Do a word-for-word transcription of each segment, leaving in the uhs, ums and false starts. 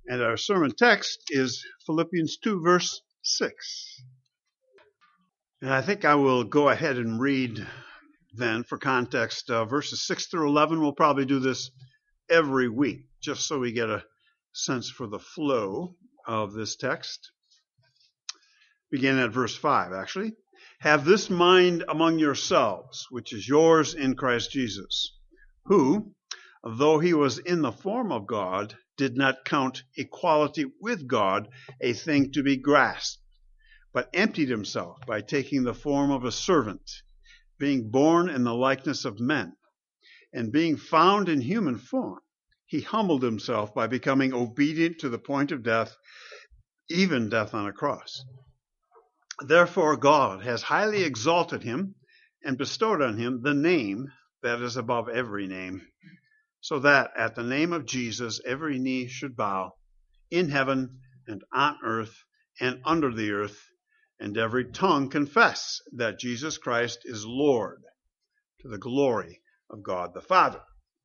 And our sermon text is Philippians two, verse six. And I think I will go ahead and read then for context uh, verses six through eleven. We'll probably do this every week just so we get a sense for the flow of this text. Beginning at verse five, actually. Have this mind among yourselves, which is yours in Christ Jesus, who, though he was in the form of God, did not count equality with God a thing to be grasped, but emptied himself by taking the form of a servant, being born in the likeness of men, and being found in human form, he humbled himself by becoming obedient to the point of death, even death on a cross. Therefore God has highly exalted him and bestowed on him the name that is above every name, so that at the name of Jesus every knee should bow, in heaven and on earth and under the earth, and every tongue confess that Jesus Christ is Lord, to the glory of God the Father.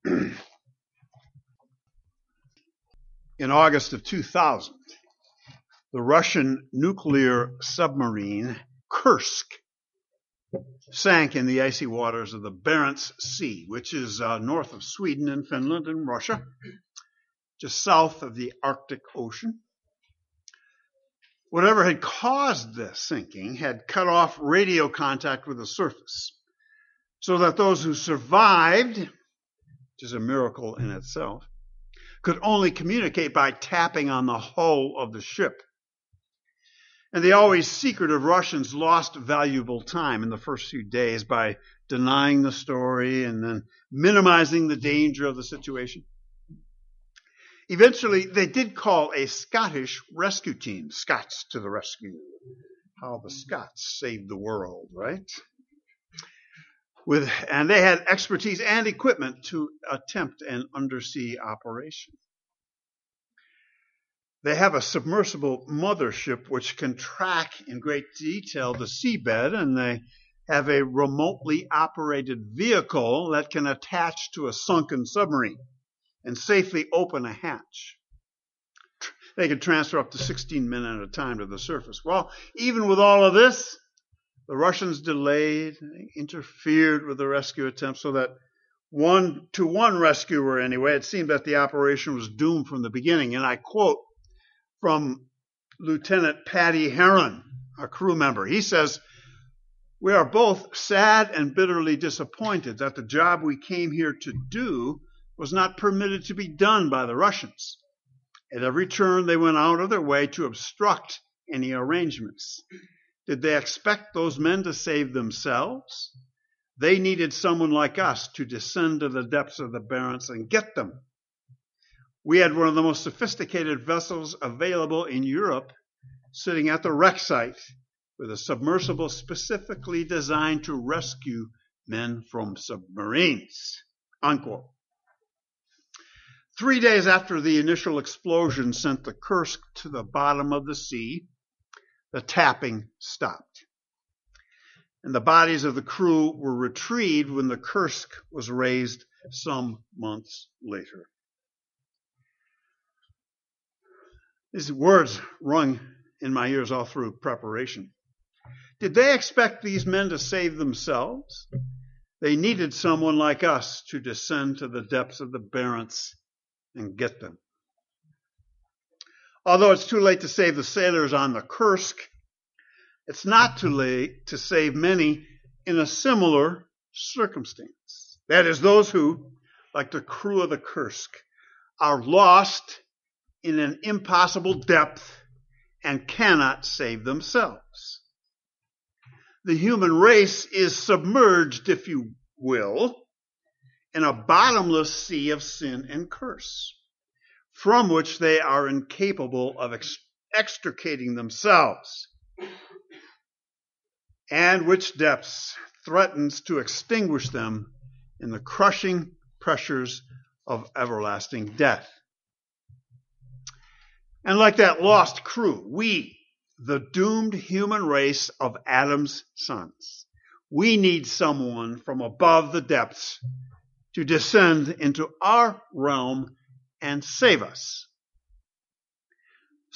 In August of two thousand, the Russian nuclear submarine Kursk sank in the icy waters of the Barents Sea, which is uh, north of Sweden and Finland and Russia, just south of the Arctic Ocean. Whatever had caused this sinking had cut off radio contact with the surface, so that those who survived, which is a miracle in itself, could only communicate by tapping on the hull of the ship. And the always secretive Russians lost valuable time in the first few days by denying the story and then minimizing the danger of the situation. Eventually, they did call a Scottish rescue team. Scots to the rescue. How the Scots saved the world, right? With, and they had expertise and equipment to attempt an undersea operation. They have a submersible mothership which can track in great detail the seabed, and they have a remotely operated vehicle that can attach to a sunken submarine and safely open a hatch. They can transfer up to sixteen men at a time to the surface. Well, even with all of this, the Russians delayed, interfered with the rescue attempt so that one, to one rescuer anyway, it seemed that the operation was doomed from the beginning. And I quote from Lieutenant Paddy Heron, a crew member. He says, "We are both sad and bitterly disappointed that the job we came here to do was not permitted to be done by the Russians. At every turn, they went out of their way to obstruct any arrangements. Did they expect those men to save themselves? They needed someone like us to descend to the depths of the Barents and get them. We had one of the most sophisticated vessels available in Europe sitting at the wreck site with a submersible specifically designed to rescue men from submarines." Unquote. Three days after the initial explosion sent the Kursk to the bottom of the sea, the tapping stopped. And the bodies of the crew were retrieved when the Kursk was raised some months later. These words rung in my ears all through preparation. Did they expect these men to save themselves? They needed someone like us to descend to the depths of the Barents and get them. Although it's too late to save the sailors on the Kursk, it's not too late to save many in a similar circumstance. That is, those who, like the crew of the Kursk, are lost in an impossible depth and cannot save themselves. The human race is submerged, if you will, in a bottomless sea of sin and curse, from which they are incapable of ex- extricating themselves, and which depths threatens to extinguish them in the crushing pressures of everlasting death. And like that lost crew, we, the doomed human race of Adam's sons, we need someone from above the depths to descend into our realm and save us.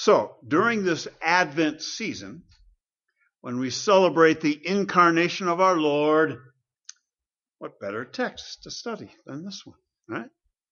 So, during this Advent season, when we celebrate the incarnation of our Lord, what better text to study than this one, right?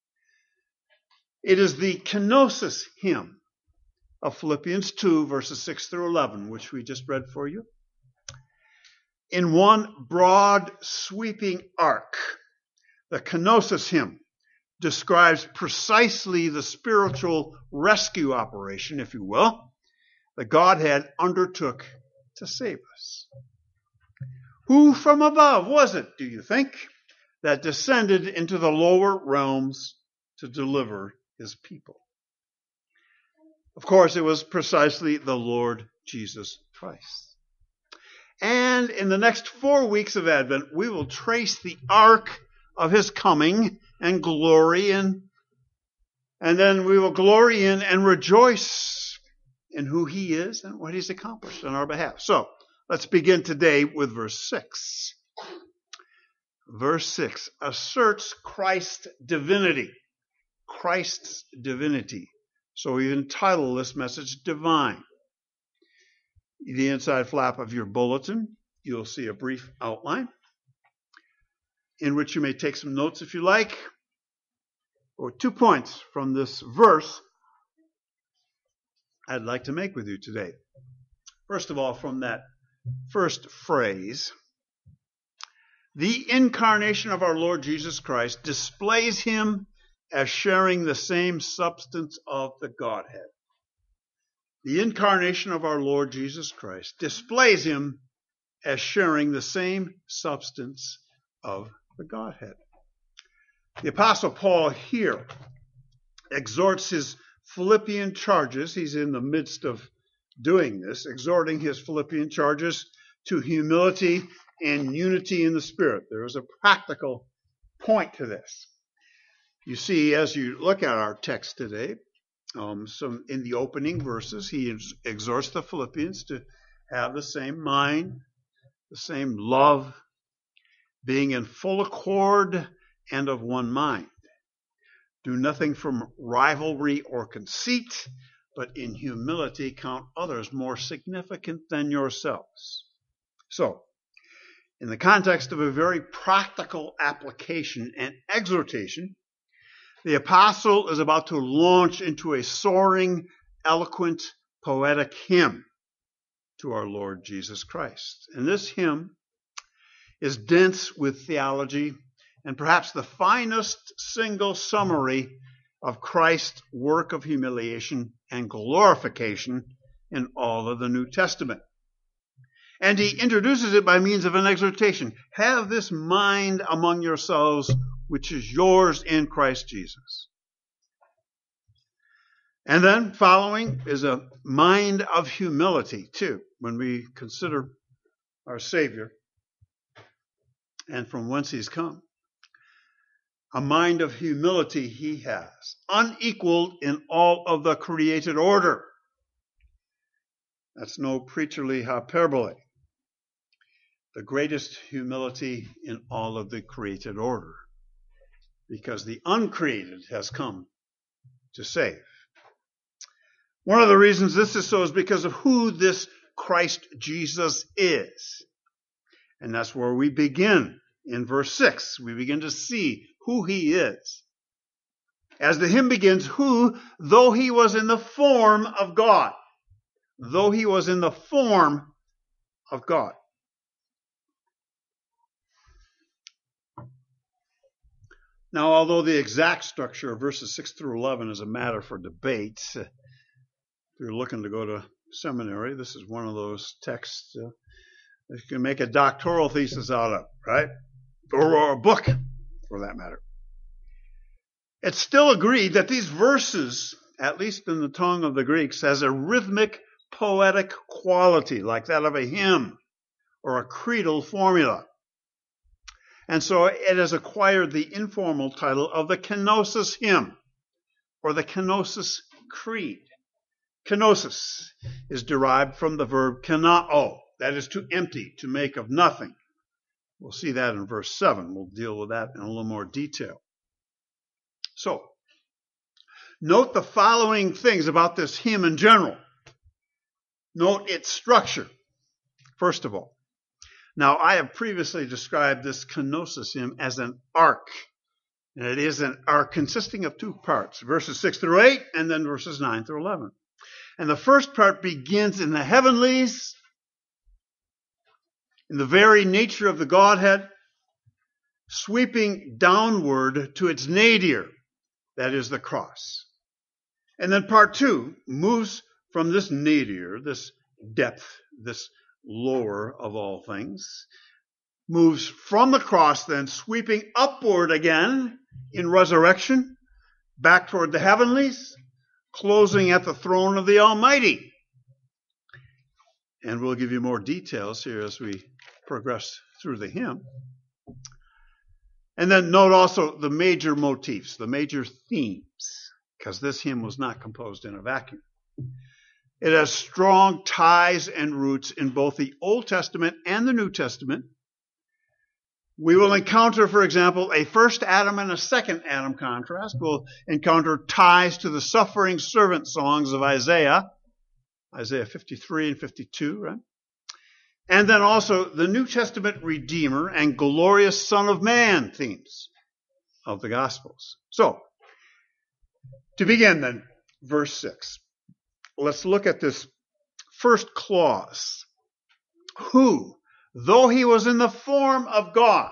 It is the kenosis hymn of Philippians two, verses six through eleven, which we just read for you. In one broad, sweeping arc, the kenosis hymn describes precisely the spiritual rescue operation, if you will, that Godhead undertook to save us. Who from above was it, do you think, that descended into the lower realms to deliver his people? Of course, it was precisely the Lord Jesus Christ. And in the next four weeks of Advent, we will trace the arc of his coming and glory in, and then we will glory in and rejoice in who he is and what he's accomplished on our behalf. So, let's begin today with verse six. Verse six asserts Christ's divinity. Christ's divinity. So we entitle this message Divine. The inside flap of your bulletin, you'll see a brief outline in which you may take some notes if you like, or two points from this verse I'd like to make with you today. First of all, from that first phrase, the incarnation of our Lord Jesus Christ displays him as sharing the same substance of the Godhead. The incarnation of our Lord Jesus Christ displays him as sharing the same substance of the Godhead. The Apostle Paul here exhorts his Philippian charges. He's in the midst of doing this, exhorting his Philippian charges to humility and unity in the Spirit. There is a practical point to this. You see, as you look at our text today, um, some in the opening verses, he ex- exhorts the Philippians to have the same mind, the same love, being in full accord and of one mind. Do nothing from rivalry or conceit, but in humility count others more significant than yourselves. So, in the context of a very practical application and exhortation, the apostle is about to launch into a soaring, eloquent, poetic hymn to our Lord Jesus Christ. And this hymn is dense with theology and perhaps the finest single summary of Christ's work of humiliation and glorification in all of the New Testament. And he introduces it by means of an exhortation. Have this mind among yourselves, which is yours in Christ Jesus. And then following is a mind of humility, too, when we consider our Savior and from whence he's come. A mind of humility he has, unequaled in all of the created order. That's no preacherly hyperbole. The greatest humility in all of the created order, because the uncreated has come to save. One of the reasons this is so is because of who this Christ Jesus is. And that's where we begin in verse six. We begin to see who he is. As the hymn begins, who, though he was in the form of God, though he was in the form of God. Now, although the exact structure of verses six through eleven is a matter for debate, if you're looking to go to seminary, this is one of those texts uh, that you can make a doctoral thesis out of, right? Or, or a book, for that matter. It's still agreed that these verses, at least in the tongue of the Greeks, has a rhythmic, poetic quality, like that of a hymn or a creedal formula. And so it has acquired the informal title of the kenosis hymn, or the kenosis creed. Kenosis is derived from the verb kenao, that is to empty, to make of nothing. We'll see that in verse seven. We'll deal with that in a little more detail. So, note the following things about this hymn in general. Note its structure, first of all. Now, I have previously described this kenosis hymn as an ark. And it is an ark consisting of two parts, verses six through eight, and then verses nine through eleven. And the first part begins in the heavenlies, in the very nature of the Godhead, sweeping downward to its nadir, that is the cross. And then part two moves from this nadir, this depth, this lower of all things, moves from the cross then sweeping upward again in resurrection, back toward the heavenlies, closing at the throne of the Almighty. And we'll give you more details here as we progress through the hymn. And then note also the major motifs, the major themes, because this hymn was not composed in a vacuum. It has strong ties and roots in both the Old Testament and the New Testament. We will encounter, for example, a first Adam and a second Adam contrast. We'll encounter ties to the suffering servant songs of Isaiah, Isaiah fifty-three and fifty-two, right? And then also the New Testament Redeemer and glorious Son of Man themes of the Gospels. So, to begin then, verse six. Let's look at this first clause. Who, though he was in the form of God.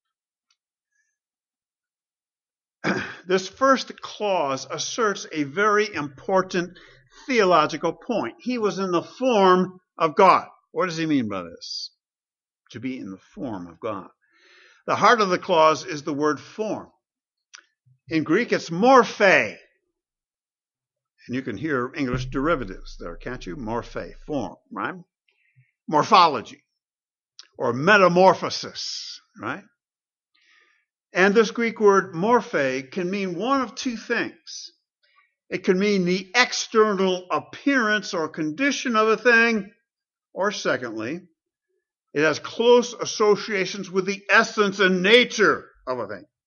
This first clause asserts a very important theological point. He was in the form of God. What does he mean by this? To be in the form of God. The heart of the clause is the word form. In Greek, it's morphe. And you can hear English derivatives there, can't you? Morphe, form, right? Morphology. Or metamorphosis, right? And this Greek word morphe can mean one of two things. It can mean the external appearance or condition of a thing, or secondly, it has close associations with the essence and nature of a thing.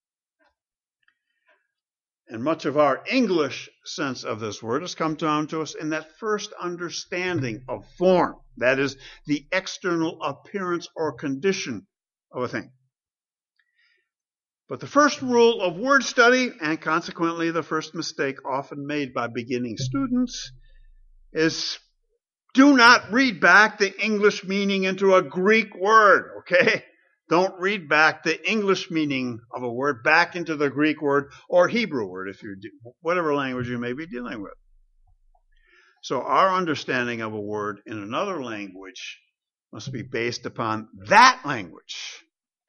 And much of our English sense of this word has come down to us in that first understanding of form. That is, the external appearance or condition of a thing. But the first rule of word study, and consequently the first mistake often made by beginning students, is do not read back the English meaning into a Greek word, okay? Don't read back the English meaning of a word back into the Greek word or Hebrew word, if you do, whatever language you may be dealing with. So our understanding of a word in another language must be based upon that language,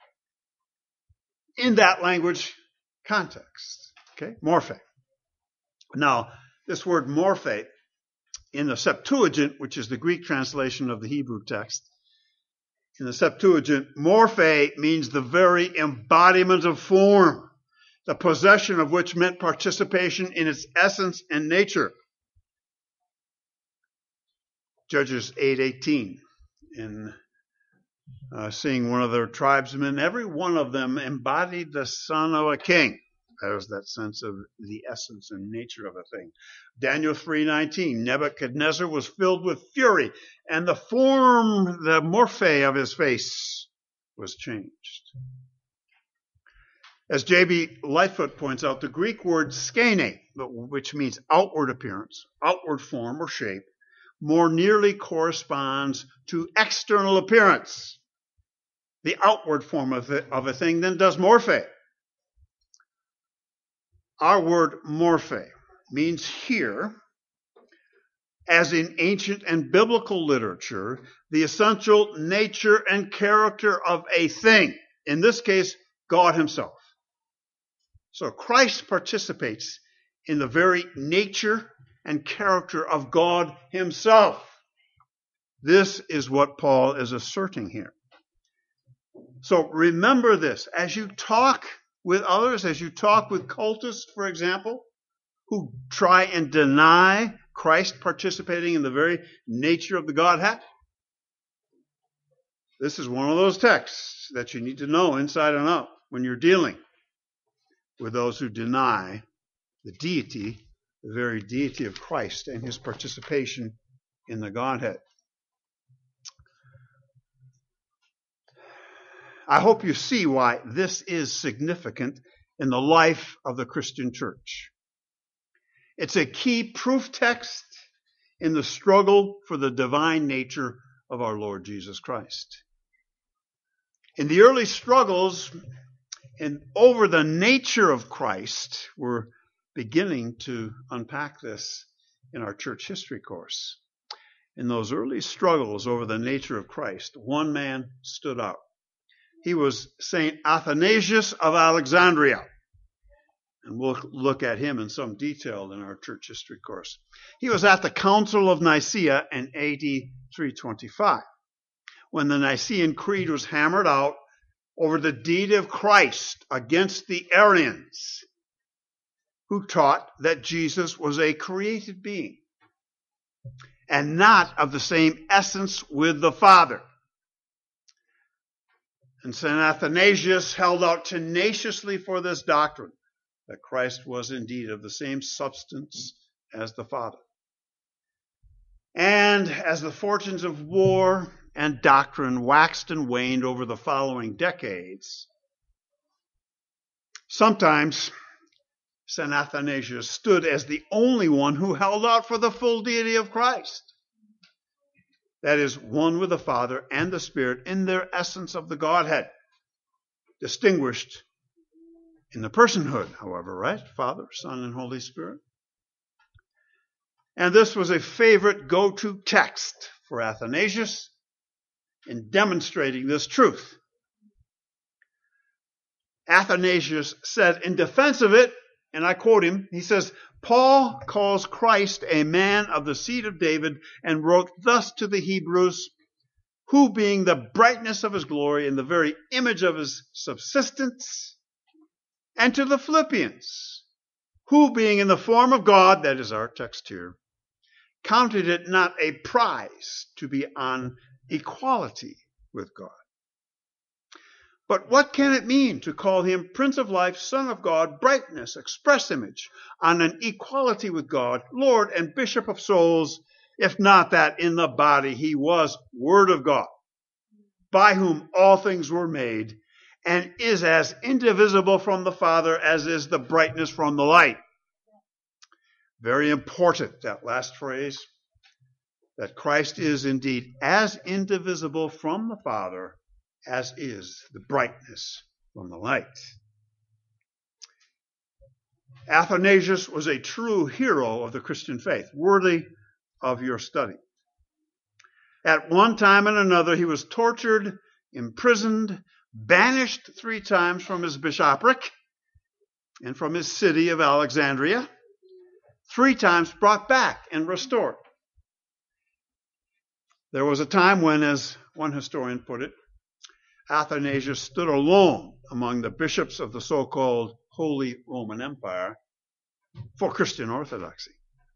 in that language context. Okay? Morphe. Now, this word morphe in the Septuagint, which is the Greek translation of the Hebrew text, in the Septuagint, morphe means the very embodiment of form, the possession of which meant participation in its essence and nature. Judges eight eighteen, in uh, seeing one of their tribesmen, every one of them embodied the son of a king. There's that sense of the essence and nature of a thing. Daniel three nineteen, Nebuchadnezzar was filled with fury, and the form, the morphe of his face was changed. As J B Lightfoot points out, the Greek word skene, which means outward appearance, outward form or shape, more nearly corresponds to external appearance, the outward form of, the, of a thing, than does morphe. Our word morphe means here, as in ancient and biblical literature, the essential nature and character of a thing. In this case, God himself. So Christ participates in the very nature and character of God himself. This is what Paul is asserting here. So remember this, as you talk with others, as you talk with cultists, for example, who try and deny Christ participating in the very nature of the Godhead, this is one of those texts that you need to know inside and out when you're dealing with those who deny the deity, the very deity of Christ and his participation in the Godhead. I hope you see why this is significant in the life of the Christian church. It's a key proof text in the struggle for the divine nature of our Lord Jesus Christ. In the early struggles and over the nature of Christ, we're beginning to unpack this in our church history course. In those early struggles over the nature of Christ, one man stood out. He was Saint Athanasius of Alexandria. And we'll look at him in some detail in our church history course. He was at the Council of Nicaea in A D three twenty-five, when the Nicene Creed was hammered out over the deity of Christ against the Arians, who taught that Jesus was a created being and not of the same essence with the Father. And Saint Athanasius held out tenaciously for this doctrine, that Christ was indeed of the same substance as the Father. And as the fortunes of war and doctrine waxed and waned over the following decades, sometimes Saint Athanasius stood as the only one who held out for the full deity of Christ. That is, one with the Father and the Spirit in their essence of the Godhead, distinguished in the personhood, however, right? Father, Son, and Holy Spirit. And this was a favorite go-to text for Athanasius in demonstrating this truth. Athanasius said in defense of it, and I quote him, he says, Paul calls Christ a man of the seed of David and wrote thus to the Hebrews, who being the brightness of his glory and the very image of his subsistence, and to the Philippians, who being in the form of God, that is our text here, counted it not a prize to be on equality with God. But what can it mean to call him Prince of Life, Son of God, brightness, express image, on an equality with God, Lord and Bishop of souls, if not that in the body he was Word of God, by whom all things were made, and is as indivisible from the Father as is the brightness from the light. Very important, that last phrase, that Christ is indeed as indivisible from the Father as is the brightness from the light. Athanasius was a true hero of the Christian faith, worthy of your study. At one time and another, he was tortured, imprisoned, banished three times from his bishopric and from his city of Alexandria, three times brought back and restored. There was a time when, as one historian put it, Athanasius stood alone among the bishops of the so-called Holy Roman Empire for Christian orthodoxy.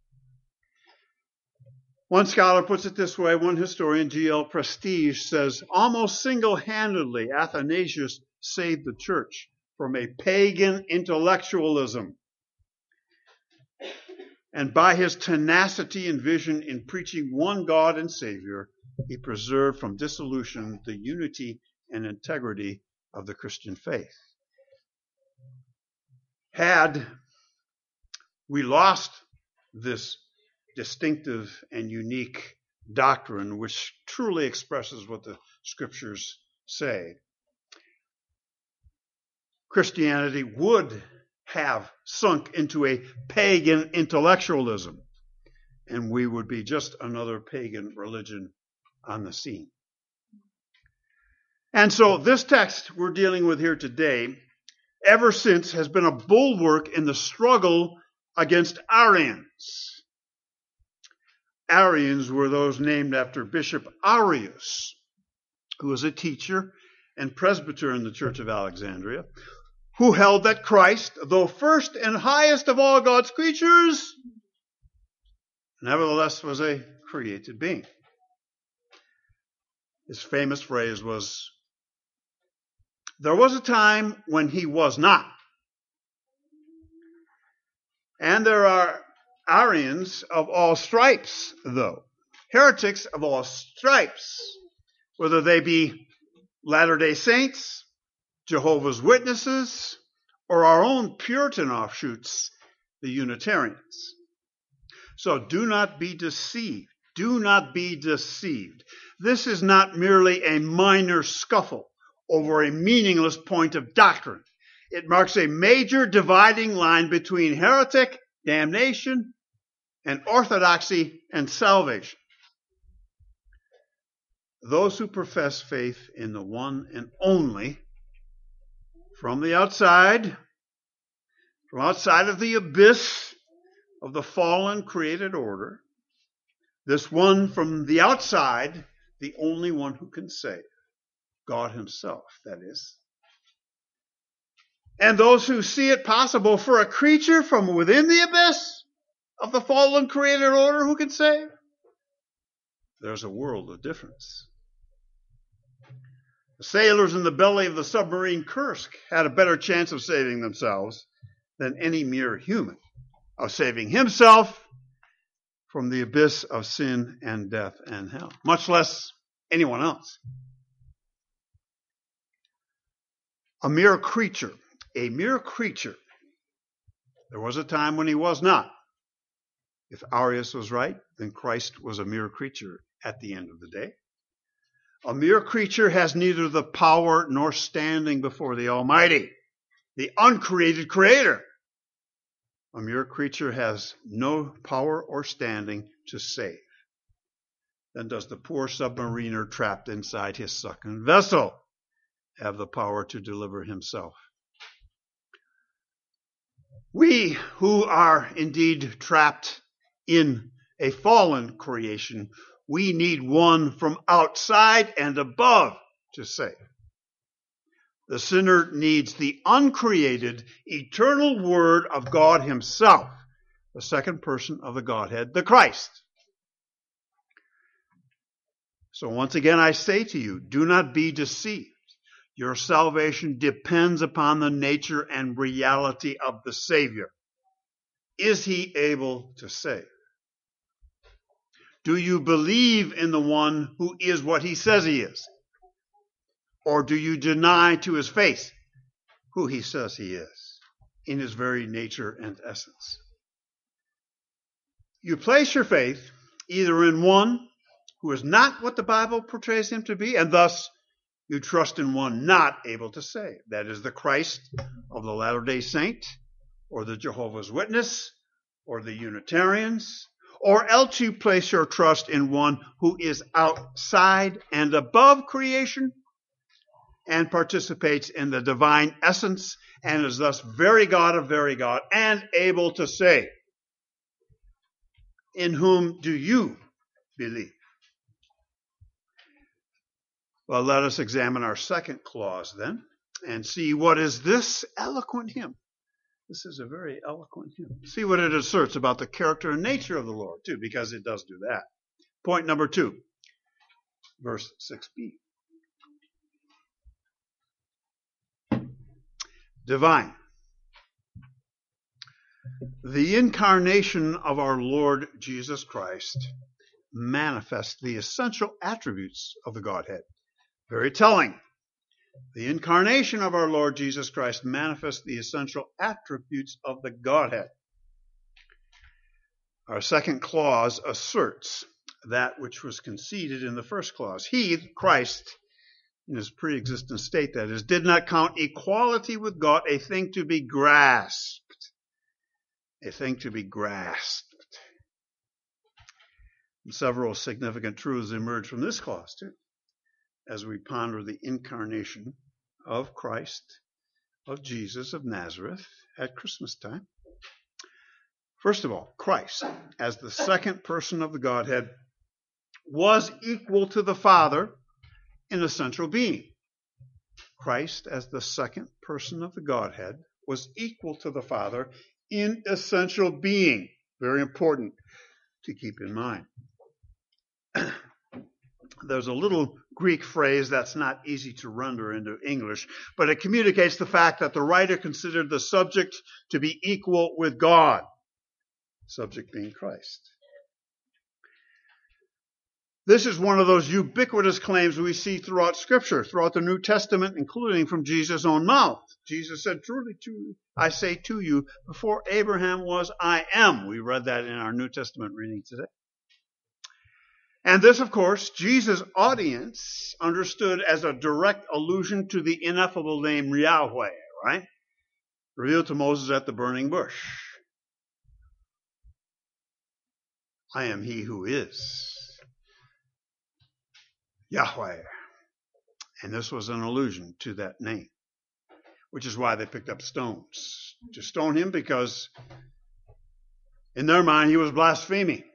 One scholar puts it this way, one historian, G L Prestige, says, almost single-handedly, Athanasius saved the church from a pagan intellectualism. And by his tenacity and vision in preaching one God and Savior, he preserved from dissolution the unity and integrity of the Christian faith. Had we lost this distinctive and unique doctrine, which truly expresses what the Scriptures say, Christianity would have sunk into a pagan intellectualism, and we would be just another pagan religion on the scene. And so this text we're dealing with here today, ever since, has been a bulwark in the struggle against Arians. Arians were those named after Bishop Arius, who was a teacher and presbyter in the Church of Alexandria, who held that Christ, though first and highest of all God's creatures, nevertheless was a created being. His famous phrase was, there was a time when he was not. And there are Arians of all stripes, though. Heretics of all stripes, whether they be Latter-day Saints, Jehovah's Witnesses, or our own Puritan offshoots, the Unitarians. So do not be deceived. Do not be deceived. This is not merely a minor scuffle over a meaningless point of doctrine. It marks a major dividing line between heretic, damnation, and orthodoxy and salvation. Those who profess faith in the one and only, from the outside, from outside of the abyss of the fallen created order, this one from the outside, the only one who can save, God himself, that is. And those who see it possible for a creature from within the abyss of the fallen created order who can save, there's a world of difference. The sailors in the belly of the submarine Kursk had a better chance of saving themselves than any mere human, of saving himself from the abyss of sin and death and hell, much less anyone else. A mere creature, a mere creature. There was a time when he was not. If Arius was right, then Christ was a mere creature at the end of the day. A mere creature has neither the power nor standing before the Almighty, the uncreated Creator. A mere creature has no power or standing to save. Then does the poor submariner trapped inside his sunken vessel have the power to deliver himself. We who are indeed trapped in a fallen creation, we need one from outside and above to save. The sinner needs the uncreated, eternal Word of God himself, the second person of the Godhead, the Christ. So once again I say to you, do not be deceived. Your salvation depends upon the nature and reality of the Savior. Is he able to save? Do you believe in the one who is what he says he is? Or do you deny to his face who he says he is in his very nature and essence? You place your faith either in one who is not what the Bible portrays him to be, and thus you trust in one not able to save. That is the Christ of the Latter-day Saint, or the Jehovah's Witness, or the Unitarians, or else you place your trust in one who is outside and above creation and participates in the divine essence and is thus very God of very God and able to save. In whom do you believe? Well, let us examine our second clause then and see what is this eloquent hymn. This is a very eloquent hymn. See what it asserts about the character and nature of the Lord, too, because it does do that. Point number two, verse six b. Divine. The incarnation of our Lord Jesus Christ manifests the essential attributes of the Godhead. Very telling. The incarnation of our Lord Jesus Christ manifests the essential attributes of the Godhead. Our second clause asserts that which was conceded in the first clause. He, Christ, in his pre-existent state, that is, did not count equality with God a thing to be grasped. A thing to be grasped. And several significant truths emerge from this clause, too, as we ponder the incarnation of Christ, of Jesus of Nazareth at Christmas time. First of all, Christ, as the second person of the Godhead, was equal to the Father in essential being. Christ, as the second person of the Godhead, was equal to the Father in essential being. Very important to keep in mind. There's a little Greek phrase that's not easy to render into English, but it communicates the fact that the writer considered the subject to be equal with God, subject being Christ. This is one of those ubiquitous claims we see throughout Scripture, throughout the New Testament, including from Jesus' own mouth. Jesus said, truly, truly, I say to you, before Abraham was, I am. We read that in our New Testament reading today. And this, of course, Jesus' audience understood as a direct allusion to the ineffable name Yahweh, right? Revealed to Moses at the burning bush. I am he who is. Yahweh. And this was an allusion to that name, which is why they picked up stones to stone him, because in their mind he was blaspheming.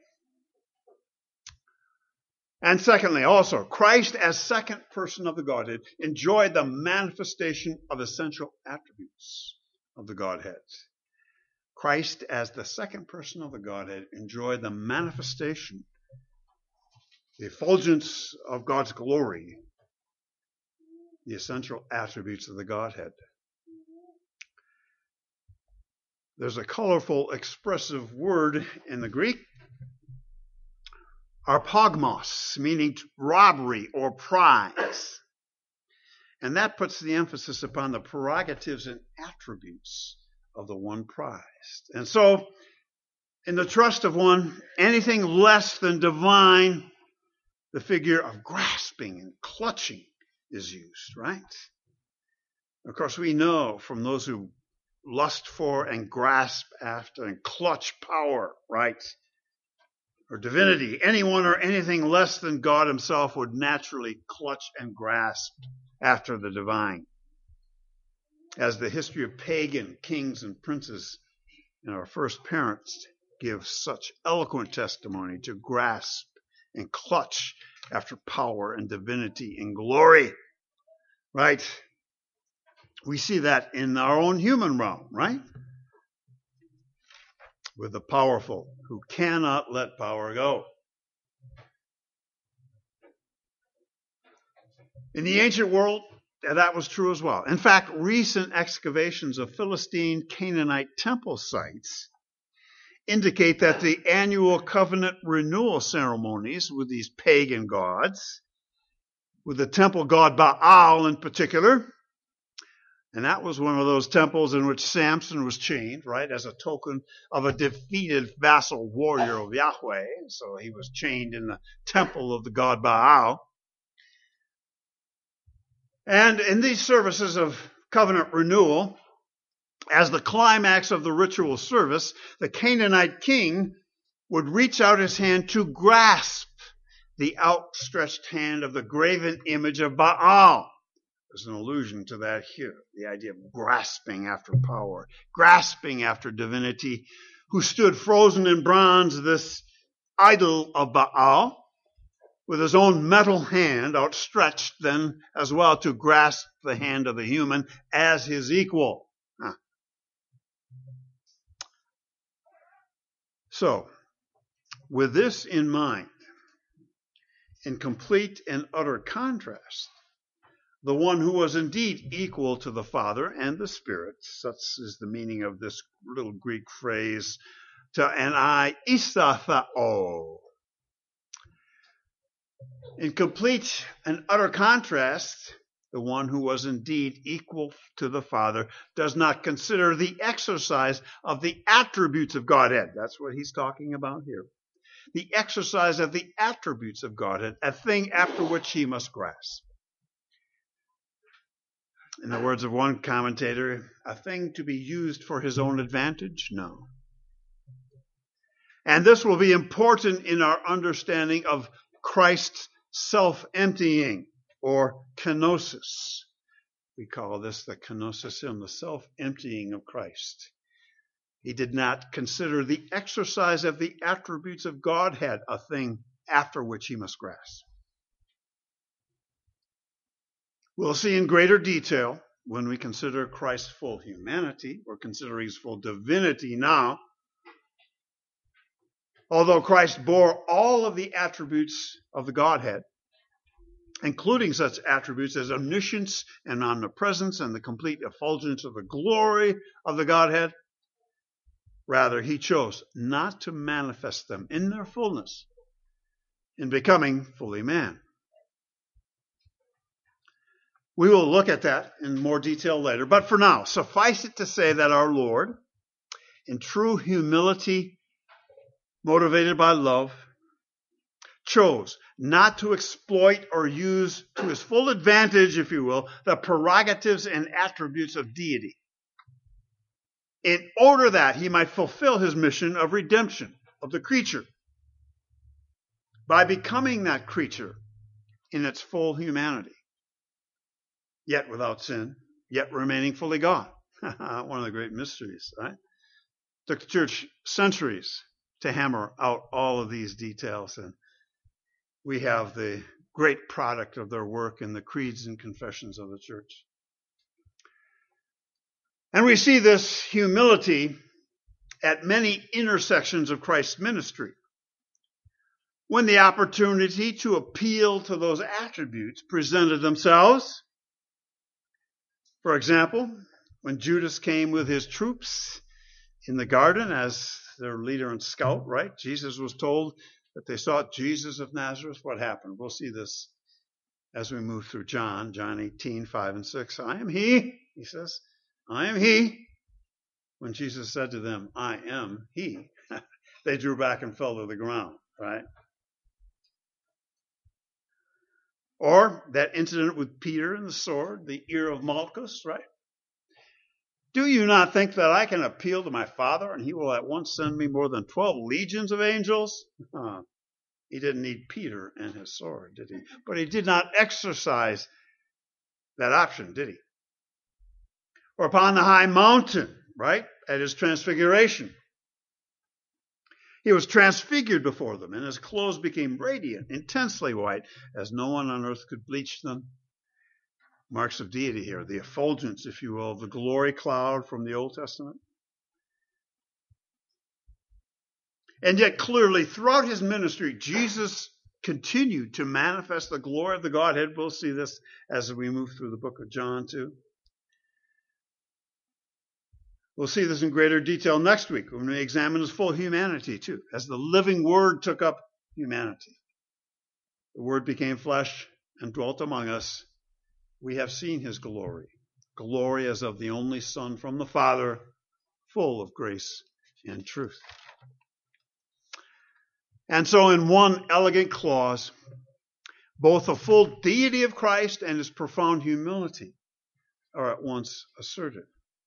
And secondly, also, Christ as second person of the Godhead enjoyed the manifestation of essential attributes of the Godhead. Christ as the second person of the Godhead enjoyed the manifestation, the effulgence of God's glory, the essential attributes of the Godhead. There's a colorful, expressive word in the Greek, arpagmos, meaning robbery or prize. And that puts the emphasis upon the prerogatives and attributes of the one prized. And so, in the trust of one, anything less than divine, the figure of grasping and clutching is used, right? Of course, we know from those who lust for and grasp after and clutch power, right? Or divinity, anyone or anything less than God himself would naturally clutch and grasp after the divine. As the history of pagan kings and princes and our first parents give such eloquent testimony to grasp and clutch after power and divinity and glory, right? We see that in our own human realm, right? With the powerful who cannot let power go. In the ancient world, that was true as well. In fact, recent excavations of Philistine Canaanite temple sites indicate that the annual covenant renewal ceremonies with these pagan gods, with the temple god Baal in particular, and that was one of those temples in which Samson was chained, right, as a token of a defeated vassal warrior of Yahweh. So he was chained in the temple of the god Baal. And in these services of covenant renewal, as the climax of the ritual service, the Canaanite king would reach out his hand to grasp the outstretched hand of the graven image of Baal. There's an allusion to that here, the idea of grasping after power, grasping after divinity, who stood frozen in bronze, this idol of Baal, with his own metal hand outstretched then as well to grasp the hand of the human as his equal. Huh. So, with this in mind, in complete and utter contrast, the one who was indeed equal to the Father and the Spirit, such is the meaning of this little Greek phrase, to an I istathao. In complete and utter contrast, the one who was indeed equal to the Father does not consider the exercise of the attributes of Godhead. That's what he's talking about here. The exercise of the attributes of Godhead, a thing after which he must grasp. In the words of one commentator, a thing to be used for his own advantage? No. And this will be important in our understanding of Christ's self-emptying, or kenosis. We call this the kenosis, the self-emptying of Christ. He did not consider the exercise of the attributes of Godhead a thing after which he must grasp. We'll see in greater detail when we consider Christ's full humanity, or consider his full divinity now. Although Christ bore all of the attributes of the Godhead, including such attributes as omniscience and omnipresence and the complete effulgence of the glory of the Godhead, rather, he chose not to manifest them in their fullness in becoming fully man. We will look at that in more detail later, but for now, suffice it to say that our Lord, in true humility, motivated by love, chose not to exploit or use to his full advantage, if you will, the prerogatives and attributes of deity, in order that he might fulfill his mission of redemption of the creature by becoming that creature in its full humanity, yet without sin, yet remaining fully God. One of the great mysteries, right? Took the church centuries to hammer out all of these details, and we have the great product of their work in the creeds and confessions of the church. And we see this humility at many intersections of Christ's ministry, when the opportunity to appeal to those attributes presented themselves. For example, when Judas came with his troops in the garden as their leader and scout, right? Jesus was told that they sought Jesus of Nazareth. What happened? We'll see this as we move through John, John eighteen, five and six. I am he, he says. I am he. When Jesus said to them, I am he, they drew back and fell to the ground, right? Or that incident with Peter and the sword, the ear of Malchus, right? Do you not think that I can appeal to my Father and he will at once send me more than twelve legions of angels? Huh. He didn't need Peter and his sword, did he? But he did not exercise that option, did he? Or upon the high mountain, right, at his transfiguration. He was transfigured before them, and his clothes became radiant, intensely white, as no one on earth could bleach them. Marks of deity here, the effulgence, if you will, of the glory cloud from the Old Testament. And yet clearly throughout his ministry, Jesus continued to manifest the glory of the Godhead. We'll see this as we move through the book of John too. We'll see this in greater detail next week when we examine his full humanity too, as the living Word took up humanity. The Word became flesh and dwelt among us. We have seen his glory, glory as of the only Son from the Father, full of grace and truth. And so in one elegant clause, both the full deity of Christ and his profound humility are at once asserted.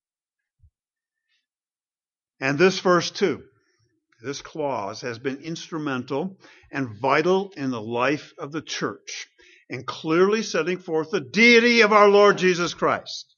And this verse too, this clause has been instrumental and vital in the life of the church, and clearly setting forth the deity of our Lord Jesus Christ.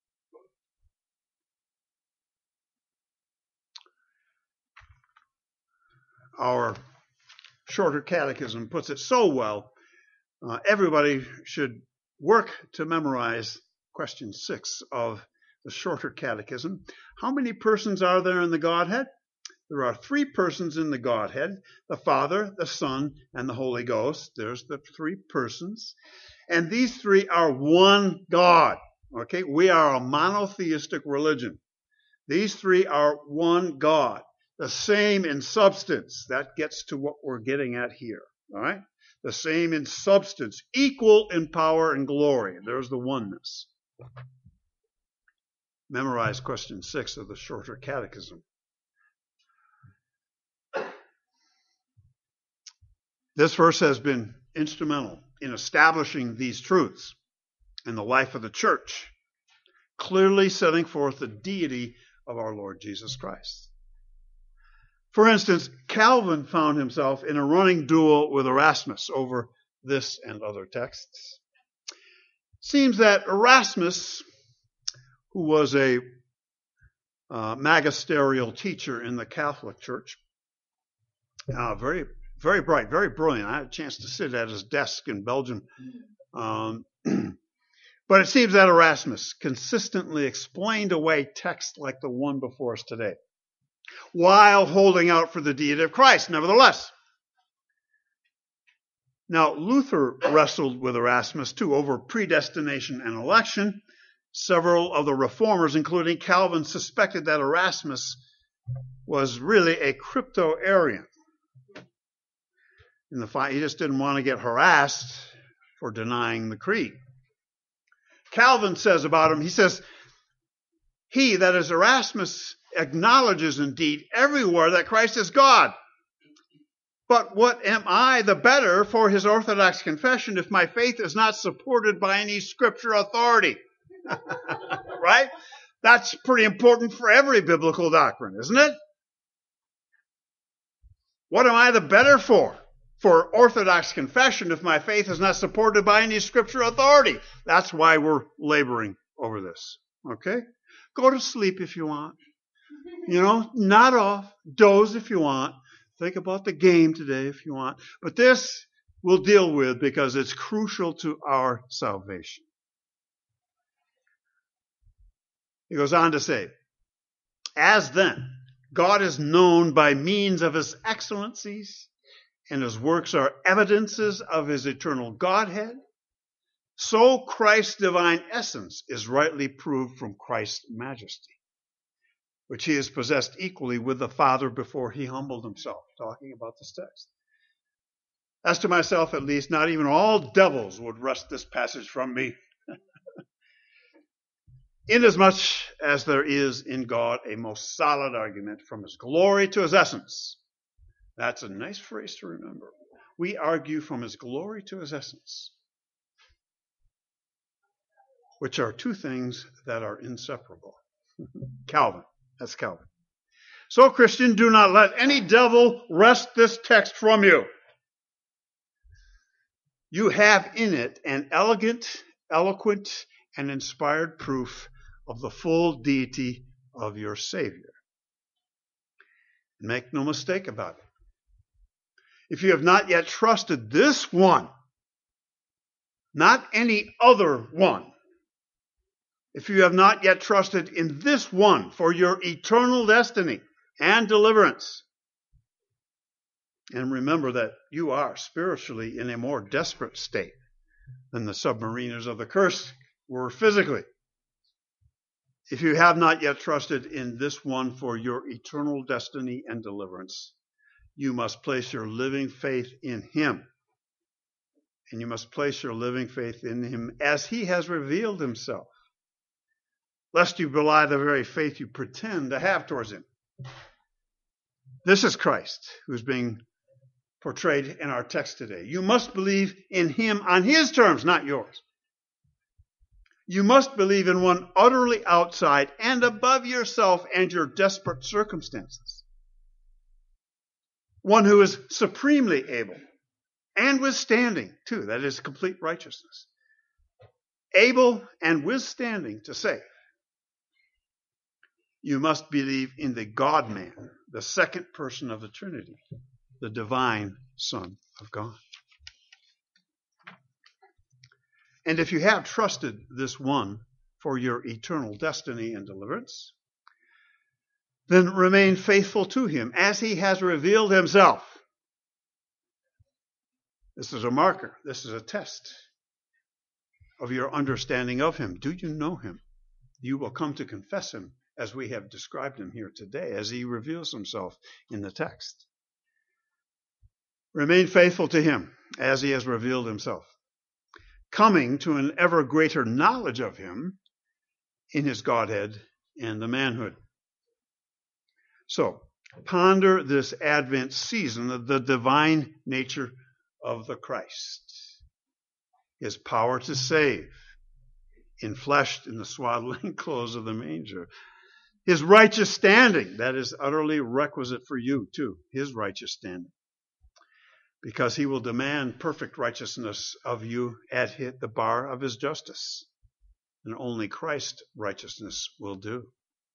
Our Shorter Catechism puts it so well, uh, everybody should work to memorize question six of the Shorter Catechism. How many persons are there in the Godhead? There are three persons in the Godhead, the Father, the Son, and the Holy Ghost. There's the three persons. And these three are one God. Okay, we are a monotheistic religion. These three are one God, the same in substance. That gets to what we're getting at here. All right? The same in substance, equal in power and glory. There's the oneness. Memorize question six of the Shorter Catechism. This verse has been instrumental in establishing these truths in the life of the church, clearly setting forth the deity of our Lord Jesus Christ. For instance, Calvin found himself in a running duel with Erasmus over this and other texts. It seems that Erasmus, who was a uh, magisterial teacher in the Catholic Church, uh, very Very bright, very brilliant. I had a chance to sit at his desk in Belgium. Um, but it seems that Erasmus consistently explained away texts like the one before us today, while holding out for the deity of Christ, nevertheless. Now, Luther wrestled with Erasmus, too, over predestination and election. Several of the reformers, including Calvin, suspected that Erasmus was really a crypto-Arian. in the fight. He just didn't want to get harassed for denying the creed. Calvin says about him, he says, he, that is Erasmus, acknowledges indeed everywhere that Christ is God. But what am I the better for his orthodox confession if my faith is not supported by any scripture authority? Right? That's pretty important for every biblical doctrine, isn't it? What am I the better for? For orthodox confession if my faith is not supported by any scripture authority. That's why we're laboring over this. Okay? Go to sleep if you want. You know, nod off. Doze if you want. Think about the game today if you want. But this we'll deal with because it's crucial to our salvation. He goes on to say, as then, God is known by means of his excellencies, and his works are evidences of his eternal Godhead, so Christ's divine essence is rightly proved from Christ's majesty, which he has possessed equally with the Father before he humbled himself, talking about this text. As to myself, at least, not even all devils would wrest this passage from me. Inasmuch as there is in God a most solid argument from his glory to his essence. That's a nice phrase to remember. We argue from his glory to his essence, which are two things that are inseparable. Calvin. That's Calvin. So, Christian, do not let any devil wrest this text from you. You have in it an elegant, eloquent, and inspired proof of the full deity of your Savior. Make no mistake about it. If you have not yet trusted this one, not any other one, if you have not yet trusted in this one for your eternal destiny and deliverance, and remember that you are spiritually in a more desperate state than the submariners of the curse were physically. If you have not yet trusted in this one for your eternal destiny and deliverance, you must place your living faith in him. And you must place your living faith in him as he has revealed himself, lest you belie the very faith you pretend to have towards him. This is Christ who's being portrayed in our text today. You must believe in him on his terms, not yours. You must believe in one utterly outside and above yourself and your desperate circumstances. One who is supremely able and withstanding, too. That is complete righteousness. Able and withstanding to save. You must believe in the God-man, the second person of the Trinity, the divine Son of God. And if you have trusted this one for your eternal destiny and deliverance, then remain faithful to him as he has revealed himself. This is a marker. This is a test of your understanding of him. Do you know him? You will come to confess him as we have described him here today, as he reveals himself in the text. Remain faithful to him as he has revealed himself, coming to an ever greater knowledge of him in his Godhead and the manhood. So, ponder this Advent season of the divine nature of the Christ, his power to save, enfleshed in the swaddling clothes of the manger, his righteous standing, that is utterly requisite for you too, his righteous standing, because he will demand perfect righteousness of you at the bar of his justice, and only Christ's righteousness will do.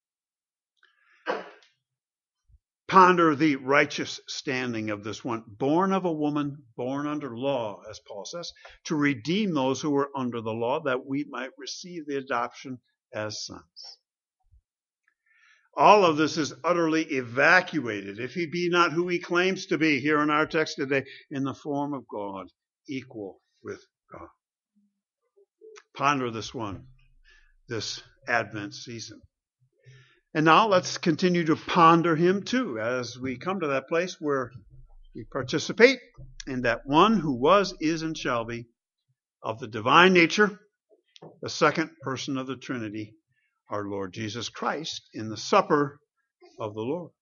Ponder the righteous standing of this one, born of a woman, born under law, as Paul says, to redeem those who were under the law, that we might receive the adoption as sons. All of this is utterly evacuated, if he be not who he claims to be here in our text today, in the form of God, equal with God. Ponder this one, this Advent season. And now let's continue to ponder him too, as we come to that place where We participate in that one who was, is, and shall be of the divine nature, the second person of the Trinity, our Lord Jesus Christ, in the supper of the Lord.